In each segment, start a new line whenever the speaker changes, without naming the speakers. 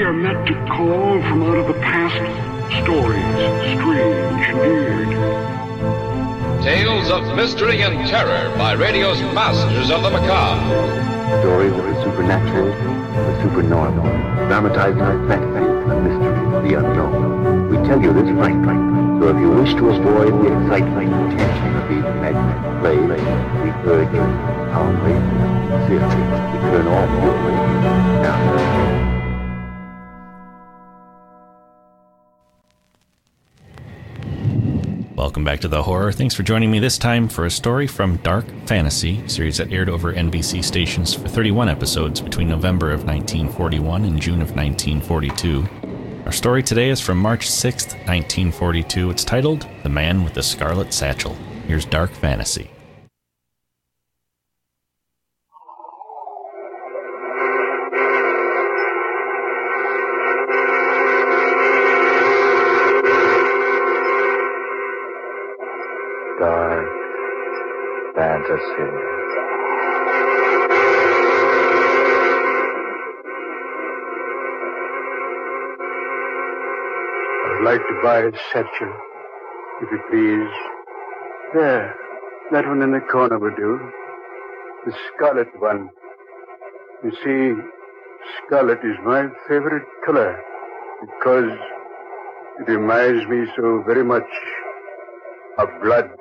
are meant to call from out of the past stories, strange and weird.
Tales of mystery and terror by radio's masters of the macabre.
Stories of the supernatural, the supernormal, dramatized fantasy, the mystery, the unknown. We tell you this frankly, so if you wish to avoid the excitement and tension of these imaginary plays, we urge you, calmly, sincerely, to turn off your radio now.
Welcome back to The Horror. Thanks for joining me this time for a story from Dark Fantasy, a series that aired over NBC stations for 31 episodes between November of 1941 and June of 1942. Our story today is from March 6th, 1942. It's titled The Man with the Scarlet Satchel. Here's Dark Fantasy.
Dark Fantasy.
I'd like to buy a satchel, if you please. There, that one in the corner will do. The scarlet one. You see, scarlet is my favorite color because it reminds me so very much of blood.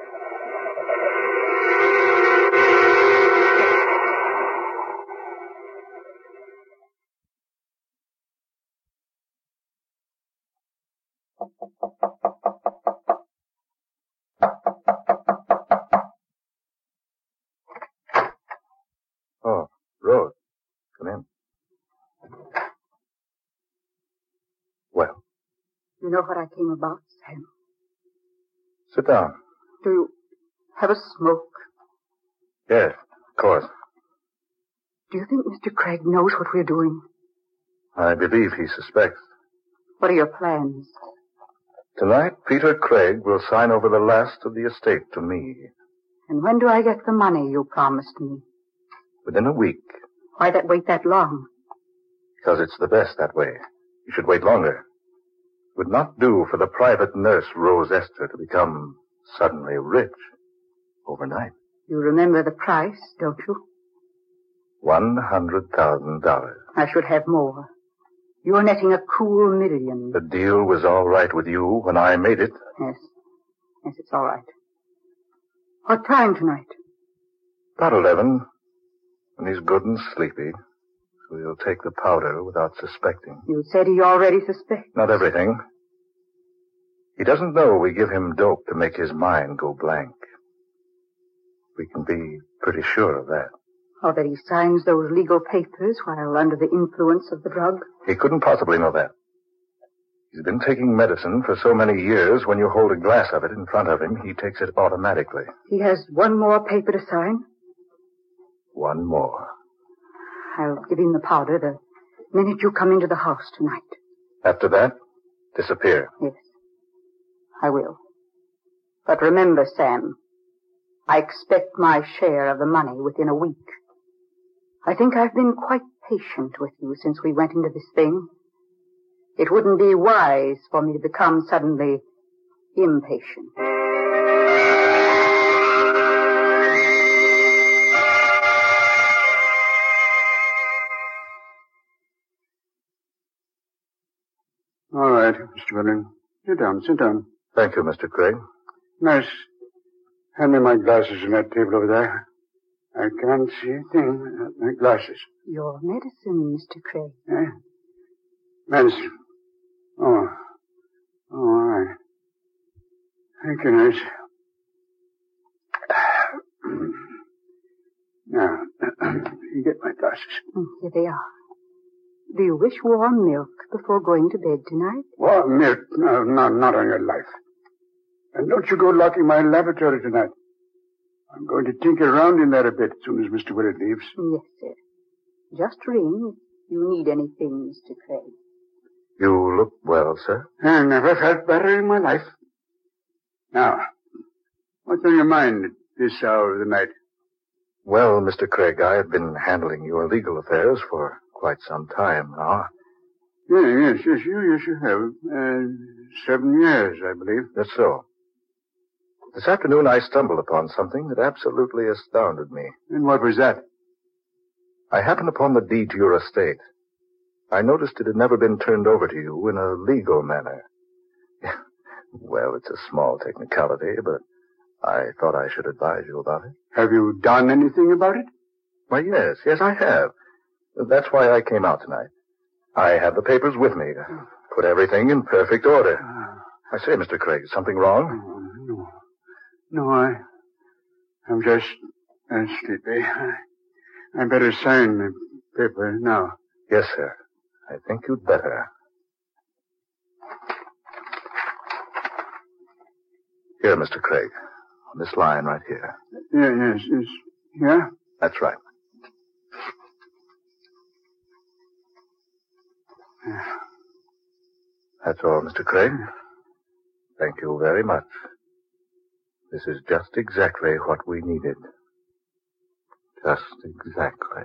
Oh, Rose, come in. Well,
You know what I came about, Sam?
sit down.
Do you have a smoke?
Yes, of course.
Do you think Mr. Craig knows what we're doing?
I believe he suspects.
What are your plans?
Tonight, Peter Craig will sign over the last of the estate to me.
And when do I get the money you promised me?
Within a week,
Why wait that long?
because it's the best that way. You should wait longer. It would not do for the private nurse, Rose Esther, to become suddenly rich overnight.
You remember the price, don't you?
$100,000.
I should have more. You're netting a cool $1 million.
The deal was all right with you when I made it.
Yes. Yes, it's all right. What time tonight?
About 11. And he's good and sleepy. So he'll take the powder without suspecting.
You said he already suspects.
Not everything. He doesn't know we give him dope to make his mind go blank. We can be pretty sure of that.
Or that he signs those legal papers while under the influence of the drug.
He couldn't possibly know that. He's been taking medicine for so many years, when you hold a glass of it in front of him, he takes it automatically.
He has one more paper to sign.
One more.
I'll give him the powder the minute you come into the house tonight.
After that, disappear.
Yes, I will. But remember, Sam, I expect my share of the money within a week. I think I've been quite patient with you since we went into this thing. It wouldn't be wise for me to become suddenly impatient.
All right, Mr. Willing. Sit down, sit down.
Thank you, Mr. Craig.
Nurse, hand me my glasses on that table over there. I can't see a thing without my glasses.
Your medicine, Mr. Craig.
Eh? Medicine. Oh, all right. Thank you, nurse. Now, you get my glasses.
Here they are. Do you wish warm milk before going to bed tonight?
Warm milk? No, not on your life. And don't you go locking my laboratory tonight. I'm going to tinker around in there a bit as soon as Mr. Willett leaves.
Yes, sir. Just ring if you need anything, Mr. Craig.
You look well, sir.
I never felt better in my life. Now, what's on your mind at this hour of the night?
Well, Mr. Craig, I have been handling your legal affairs for quite some time now.
Yes, you have. 7 years, I believe.
That's so. This afternoon I stumbled upon something that absolutely astounded me.
And what was that?
I happened upon the deed to your estate. I noticed it had never been turned over to you in a legal manner. Well, it's a small technicality, but I thought I should advise you about it.
Have you done anything about it?
Why, yes, I have. That's why I came out tonight. I have the papers with me. Put everything in perfect order. I say, Mr. Craig, is something wrong?
No, I'm just sleepy. I better sign the paper now.
Yes, sir. I think you'd better. Here, Mr. Craig. On this line right here.
Yes. Yeah?
That's right. That's all, Mr. Craig. Thank you very much. This is just exactly what we needed. Just exactly.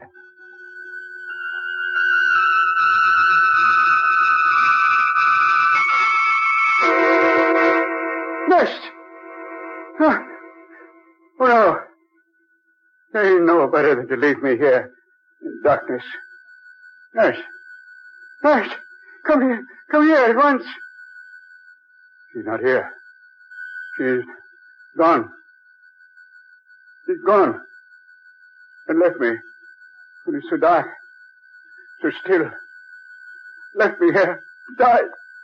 Nurse! Oh, no. They know better than to leave me here in darkness. Nurse! Come here at once. She's not here. She's gone. She's gone. And left me. When it's so dark, so still. Left me here. Died.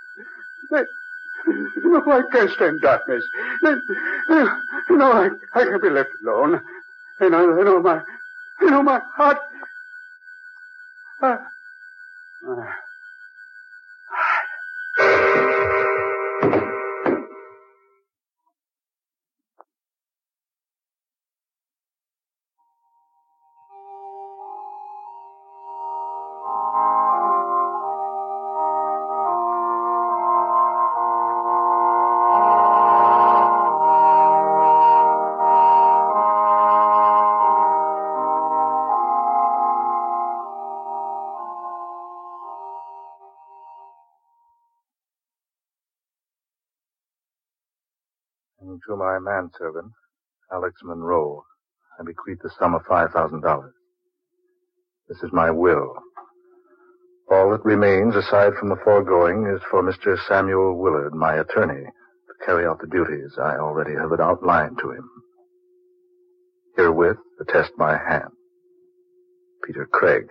No, I can't stand darkness. No, I can't be left alone. And I know my heart.
And to my manservant, Alex Monroe, I bequeath the sum of $5,000. This is my will. All that remains, aside from the foregoing, is for Mr. Samuel Willard, my attorney, to carry out the duties I already have outlined to him. Herewith, attest my hand. Peter Craig.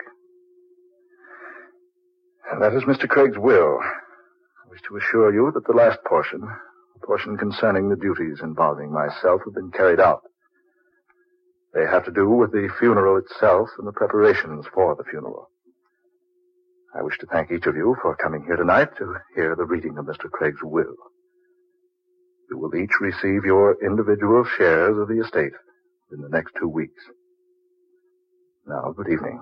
And that is Mr. Craig's will. I wish to assure you that the last portion, the portion concerning the duties involving myself, have been carried out. They have to do with the funeral itself and the preparations for the funeral. I wish to thank each of you for coming here tonight to hear the reading of Mr. Craig's will. You will each receive your individual shares of the estate in the next 2 weeks. Now, good evening.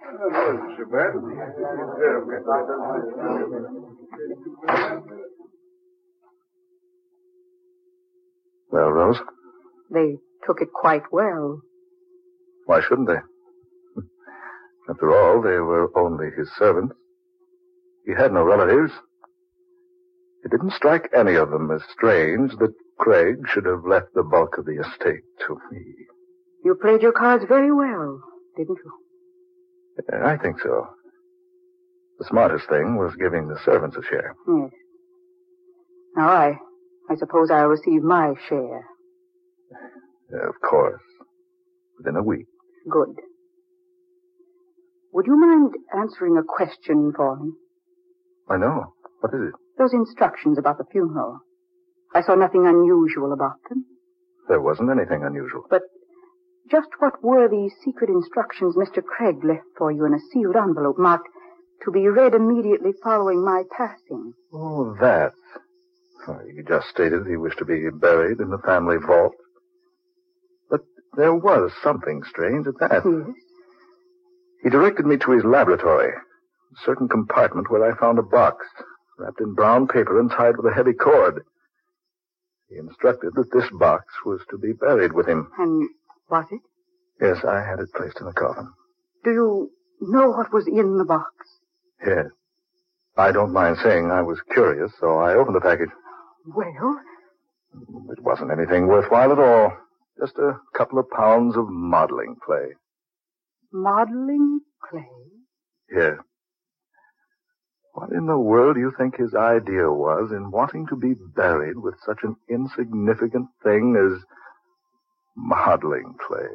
Well, Rose?
They took it quite well.
Why shouldn't they? After all, they were only his servants. He had no relatives. It didn't strike any of them as strange that Craig should have left the bulk of the estate to me.
You played your cards very well, didn't you?
I think so. The smartest thing was giving the servants a share.
Yes. Now, I suppose I'll receive my share.
Of course. Within a week.
Good. Would you mind answering a question for me?
I know. What is it?
Those instructions about the funeral. I saw nothing unusual about them.
There wasn't anything unusual.
But just what were the secret instructions Mr. Craig left for you in a sealed envelope marked to be read immediately following my passing?
Oh, that. He just stated he wished to be buried in the family vault. But there was something strange at that.
Yes?
He directed me to his laboratory, a certain compartment where I found a box, wrapped in brown paper and tied with a heavy cord. He instructed that this box was to be buried with him.
And was it?
Yes, I had it placed in the coffin.
Do you know what was in the box?
Yes. I don't mind saying I was curious, so I opened the package.
Well?
It wasn't anything worthwhile at all. Just a couple of pounds of modeling clay.
Modeling clay?
Here. What in the world do you think his idea was in wanting to be buried with such an insignificant thing as modeling clay?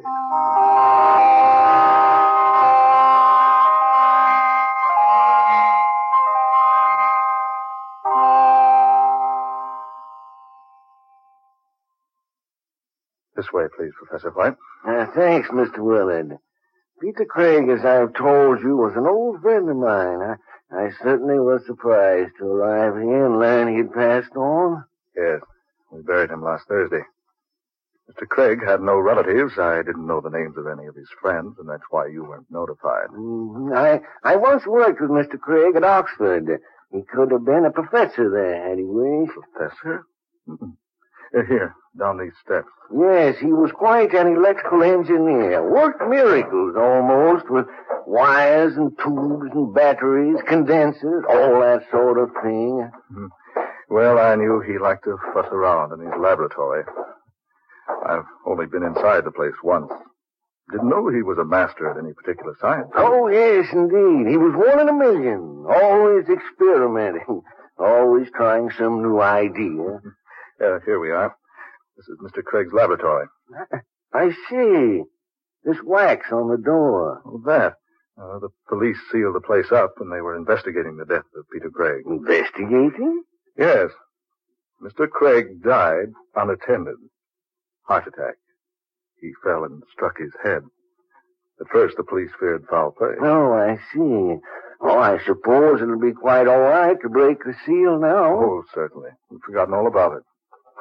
This way, please, Professor White.
Thanks, Mr. Willard. Peter Craig, as I've told you, was an old friend of mine. I certainly was surprised to arrive here and learn he'd passed on.
Yes, we buried him last Thursday. Mr. Craig had no relatives. I didn't know the names of any of his friends, and that's why you weren't notified.
I once worked with Mr. Craig at Oxford. He could have been a professor there, had he wished.
Professor? Here, down these steps.
Yes, he was quite an electrical engineer. Worked miracles, almost, with wires and tubes and batteries, condensers, all that sort of thing.
Well, I knew he liked to fuss around in his laboratory. I've only been inside the place once. Didn't know he was a master at any particular science.
Oh, yes, indeed. He was one in a million. Always experimenting. Always trying some new idea.
Here we are. This is Mr. Craig's laboratory.
I see. This wax on the door.
Oh, that. The police sealed the place up when they were investigating the death of Peter Craig.
Investigating?
Yes. Mr. Craig died unattended. Heart attack. He fell and struck his head. At first, the police feared foul play.
Oh, I see. Oh, I suppose it'll be quite all right to break the seal now.
Oh, certainly. We've forgotten all about it.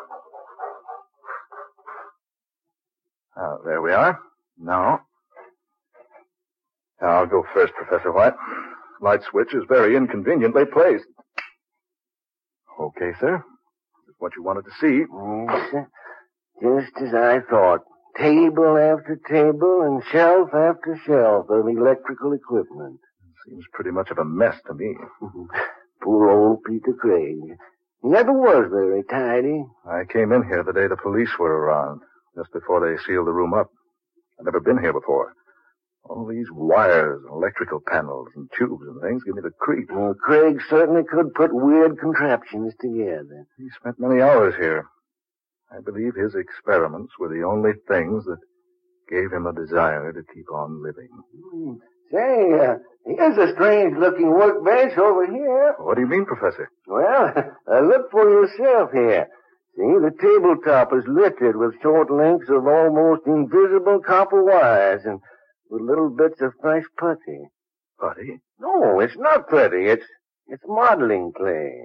There we are. Now, I'll go first, Professor White. Light switch is very inconveniently placed. Okay, sir. This is what you wanted to see.
Yes, just as I thought. Table after table and shelf after shelf of electrical equipment.
Seems pretty much of a mess to me.
Poor old Peter Craig. He never was very tidy.
I came in here the day the police were around, just before they sealed the room up. I've never been here before. All these wires, electrical panels, and tubes and things give me the creeps.
Well, Craig certainly could put weird contraptions together.
He spent many hours here. I believe his experiments were the only things that gave him a desire to keep on living.
Say, here's a strange-looking workbench over here.
What do you mean, Professor?
Well, look for yourself here. See, the tabletop is littered with short links of almost invisible copper wires and with little bits of fresh putty.
Putty?
No, it's not putty. It's modeling clay.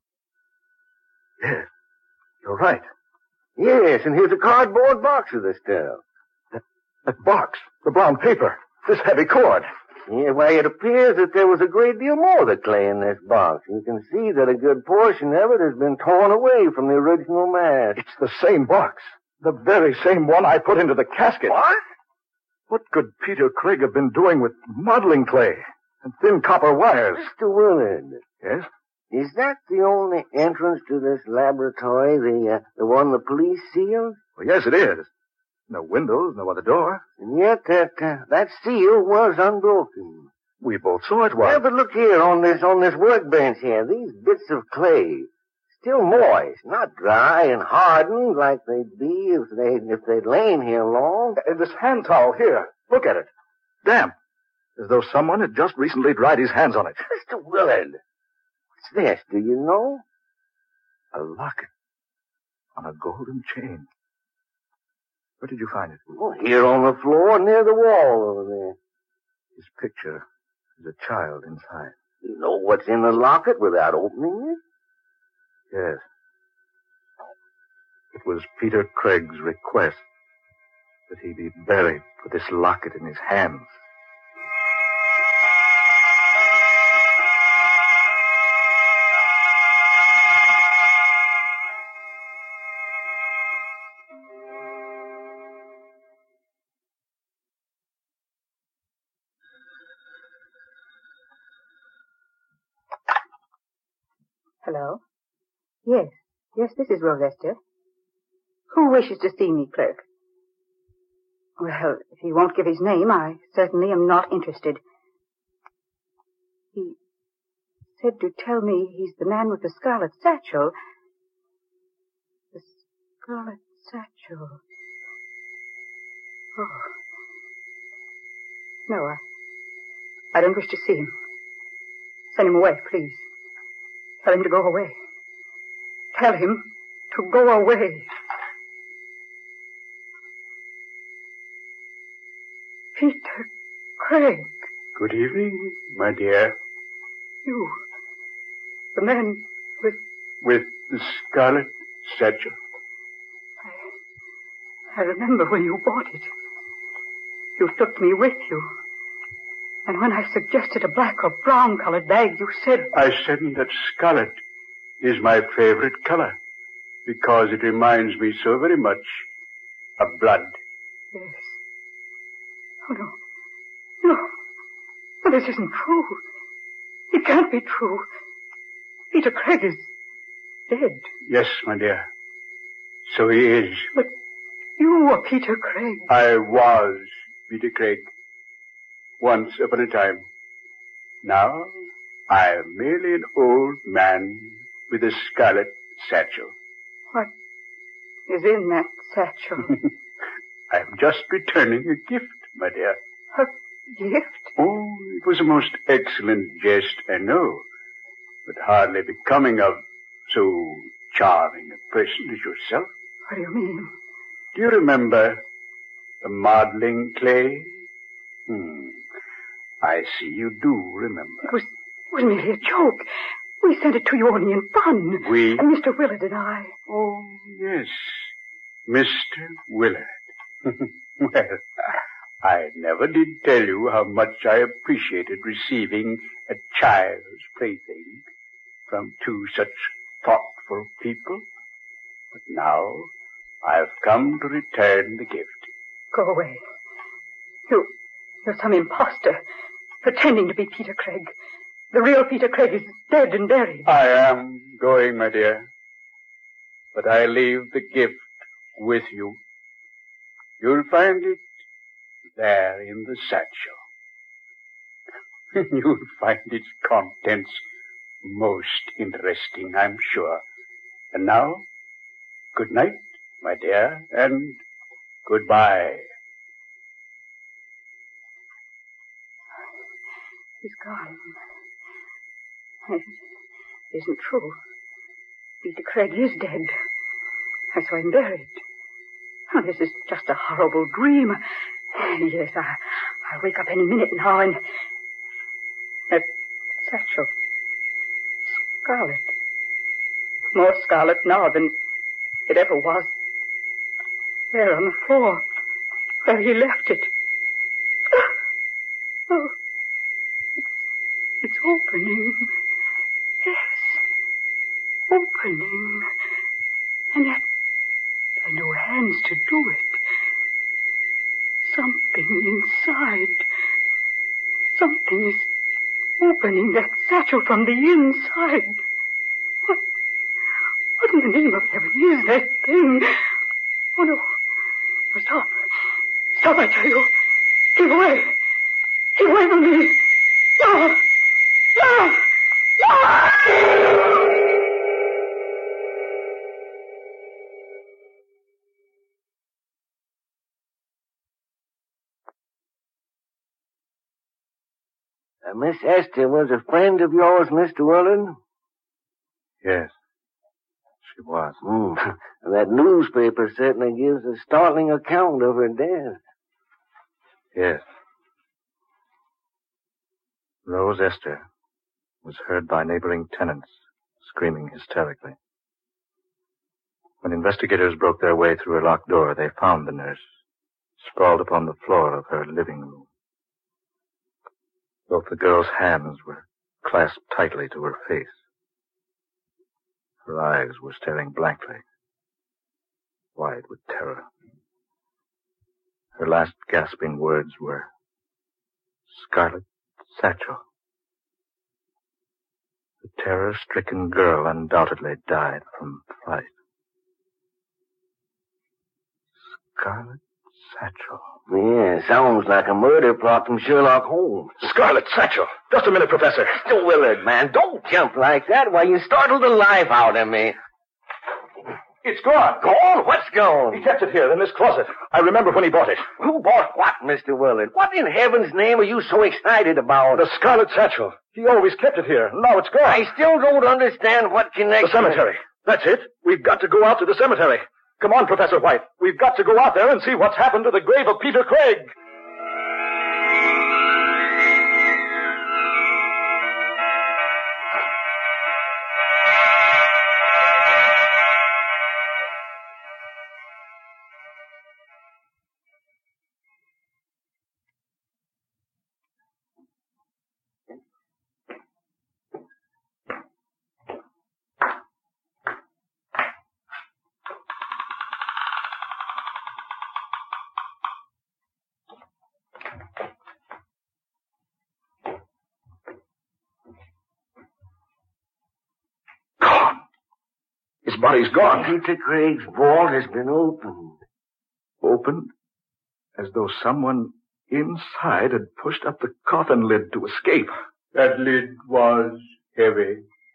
Yes, you're right.
Yes, and here's a cardboard box of the stuff.
That box, the brown paper, this heavy cord.
Yeah, why, it appears that there was a great deal more of the clay in this box. You can see that a good portion of it has been torn away from the original mass.
It's the same box. The very same one I put into the casket.
What?
What could Peter Craig have been doing with modeling clay and thin copper wires?
Mr. Willard.
Yes?
Is that the only entrance to this laboratory, the one the police sealed?
Well, yes, it is. No windows, no other door.
And yet that seal was unbroken.
We both saw it was.
Yeah, but look here on this workbench here. These bits of clay, still moist, not dry and hardened like they'd be if they'd lain here long.
This hand towel here, look at it. Damp. As though someone had just recently dried his hands on it.
Mr. Willard, what's this? Do you know?
A locket on a golden chain. Where did you find it?
Oh, here on the floor near the wall over there.
His picture is a child inside.
You know what's in the locket without opening it?
Yes. It was Peter Craig's request that he be buried with this locket in his hands.
Hello? Yes, this is Rose Esther. Who wishes to see me, clerk? Well, if he won't give his name, I certainly am not interested. He said to tell me he's the man with the scarlet satchel. The scarlet satchel. Oh. No, I don't wish to see him. Send him away, please. Tell him to go away. Tell him to go away. Peter Craig.
Good evening, my dear.
You, the man
with the scarlet satchel.
I remember when you bought it. You took me with you. And when I suggested a black or brown-colored bag, you said...
I said that scarlet is my favorite color because it reminds me so very much of blood.
Yes. Oh, no. No, this isn't true. It can't be true. Peter Craig is dead.
Yes, my dear. So he is.
But you were Peter Craig.
I was Peter Craig. Once upon a time. Now, I am merely an old man with a scarlet satchel.
What is in that satchel?
I am just returning a gift, my dear.
A gift?
Oh, it was a most excellent jest, I know, but hardly becoming of so charming a person as yourself.
What do you mean?
Do you remember the modeling clay? I see you do remember.
It was merely a joke. We sent it to you only in fun.
We?
And Mr. Willard and I.
Oh, yes. Mr. Willard. Well, I never did tell you how much I appreciated receiving a child's plaything from two such thoughtful people. But now I've come to return the gift.
Go away. You're some imposter, pretending to be Peter Craig. The real Peter Craig is dead and buried.
I am going, my dear. But I leave the gift with you. You'll find it there in the satchel. You'll find its contents most interesting, I'm sure. And now, good night, my dear, and goodbye.
He's gone. It isn't true. Peter Craig is dead. I saw him buried. Oh, this is just a horrible dream. Yes, I'll wake up any minute now and... That satchel. Scarlet. More scarlet now than it ever was. There on the floor, where he left it. Oh, it's opening. Yes, opening. And yet, there are no hands to do it. Something inside. Something is opening that satchel from the inside. What in the name of heaven is that thing? Oh, no. Stop. Stop, I tell you. Keep away. Keep away from me. No. No. No.
Miss Esther was a friend of yours, Mr. Willard?
Yes, she was.
That newspaper certainly gives a startling account of her death.
Yes. Rose Esther was heard by neighboring tenants screaming hysterically. When investigators broke their way through her locked door, they found the nurse sprawled upon the floor of her living room. Both the girl's hands were clasped tightly to her face. Her eyes were staring blankly, wide with terror. Her last gasping words were, "Scarlet satchel." The The terror-stricken girl undoubtedly died from fright. Scarlet Satchel.
Yeah, sounds like a murder plot from Sherlock Holmes.
Scarlet Satchel! Just a minute, Professor.
Mr. Willard, man, don't jump like that. Why, you startled the life out of me.
It's gone.
Gone? What's gone?
He kept it here in this closet. I remember when he bought it.
Who bought what, Mr. Willard? What in heaven's name are you so excited about?
The Scarlet Satchel. He always kept it here. Now it's gone.
I still don't understand what connection...
The cemetery. That's it. We've got to go out to the cemetery. Come on, Professor White. We've got to go out there and see what's happened to the grave of Peter Craig. His body's gone.
Peter Craig's vault has been opened.
Opened? As though someone inside had pushed up the coffin lid to escape.
That lid was heavy.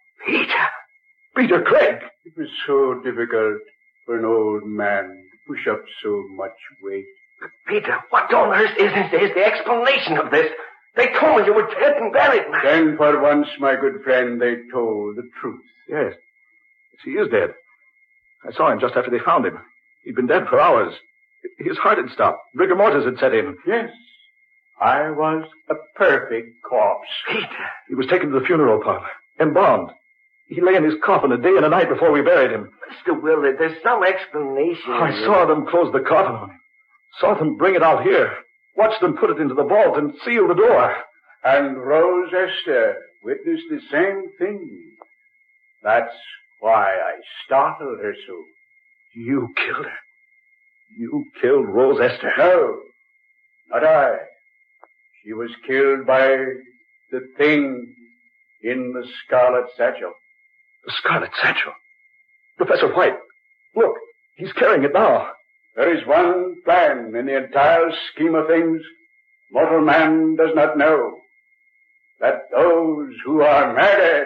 Peter Craig!
It was so difficult for an old man to push up so much weight.
Peter, what on earth is the explanation of this? They told me you were dead and buried, man.
Then for once, my good friend, they told the truth.
Yes. He is dead. I saw him just after they found him. He'd been dead for hours. His heart had stopped. Rigor mortis had set in.
Yes. I was a perfect corpse.
Peter.
He was taken to the funeral parlor, embalmed. He lay in his coffin a day and a night before we buried him.
Mr. Willard, there's some explanation.
I saw them close the coffin on him. Saw them bring it out here. Watched them put it into the vault and seal the door.
And Rose Esther witnessed the same thing. That's why I startled her so.
You killed her. You killed Rose Esther.
No, not I. She was killed by the thing in the Scarlet Satchel.
The Scarlet Satchel? Professor White, look, he's carrying it now.
There is one plan in the entire scheme of things mortal man does not know. That those who are murdered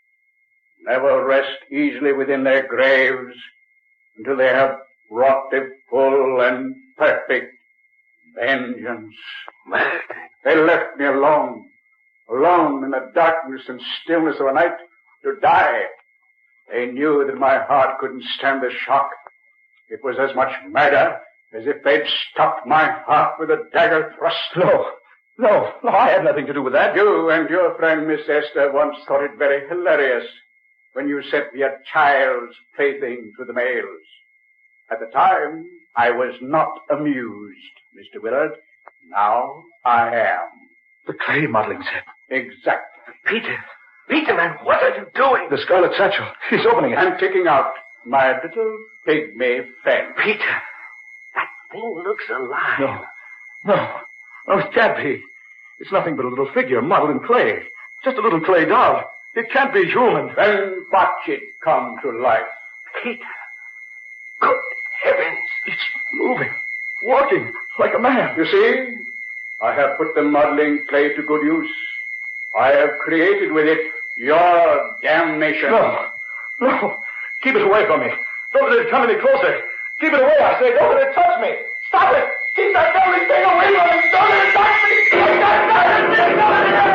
never rest easily within their graves until they have wrought a full and perfect vengeance.
Murdered?
They left me alone in the darkness and stillness of a night to die. They knew that my heart couldn't stand the shock. It was as much murder as if they'd stopped my heart with a dagger thrust.
No, I had nothing to do with that.
You and your friend Miss Esther once thought it very hilarious when you sent me a child's plaything through the mails. At the time, I was not amused, Mr. Willard. Now I am.
The clay modeling set.
Exactly.
Peter, man, what are you doing?
The Scarlet Satchel. He's opening it.
I'm taking out my little pygmy friend.
Peter, that thing looks alive.
No, it can't be. It's nothing but a little figure modeled in clay. Just a little clay doll. It can't be human.
Then watch it come to life.
Peter, good heavens.
It's moving, walking like a man.
You see, I have put the modeling clay to good use. I have created with it your damnation.
No. Keep it away from me. Don't let it come any closer. Keep it away, I say. Don't let it touch me. Stop it. Keep that deadly thing away from me. Don't let it touch me. Keep that deadly thing away.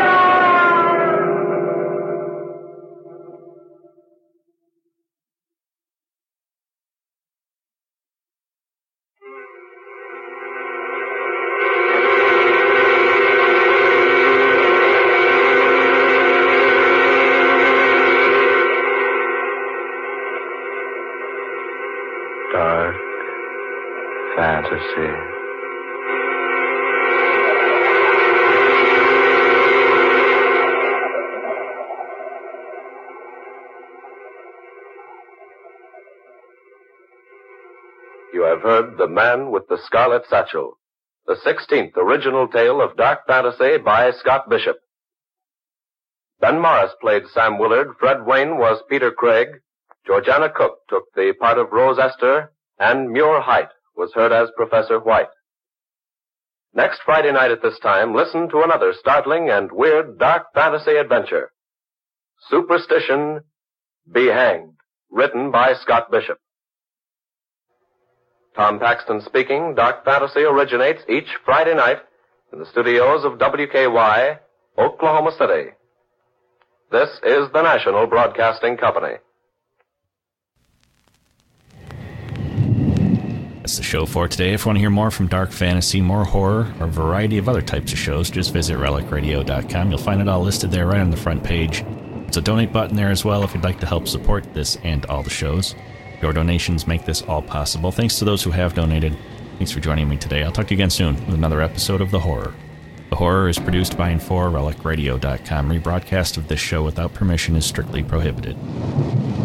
Dark fantasy.
You have heard The Man with the Scarlet Satchel, the 16th original tale of dark fantasy by Scott Bishop.
Ben Morris played Sam Willard, Fred Wayne was Peter Craig, Georgiana Cook took the part of Rose Esther, and Muir Height was heard as Professor White. Next Friday night at this time, listen to another startling and weird dark fantasy adventure. Superstition, Be Hanged, written by Scott Bishop. Tom Paxton speaking. Dark Fantasy originates each Friday night in the studios of WKY, Oklahoma City. This is the National Broadcasting Company.
That's the show for today. If you want to hear more from dark fantasy, more horror, or a variety of other types of shows, just visit relicradio.com. You'll find it all listed there right on the front page. There's a donate button there as well if you'd like to help support this and all the shows. Your donations make this all possible. Thanks to those who have donated. Thanks for joining me today. I'll talk to you again soon with another episode of The Horror. The Horror is produced by and for relicradio.com. Rebroadcast of this show without permission is strictly prohibited.